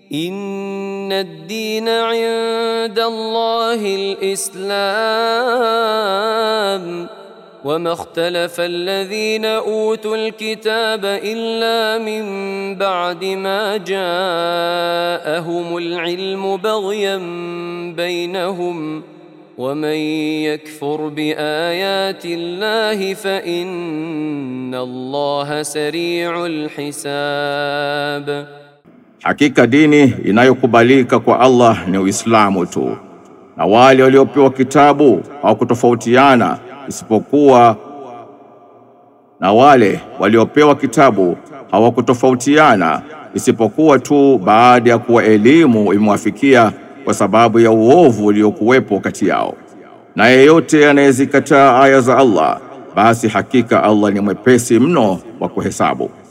إن الدين عند الله الإسلام وما اختلف الذين أوتوا الكتاب إلا من بعد ما جاءهم العلم بغيا بينهم ومن يكفر بآيات الله فإن الله سريع الحساب. Hakika dini inayokubalika kwa Allah ni Uislamu tu, na wale waliopewa kitabu hawakutofautiana isipokuwa tu baada ya kuwa elimu imewafikia kwa sababu ya uovu uliokuwepo kati yao. Na yeyote anayezikataa aya za Allah, basi hakika Allah ni mwepesi mno wa kuhesabu.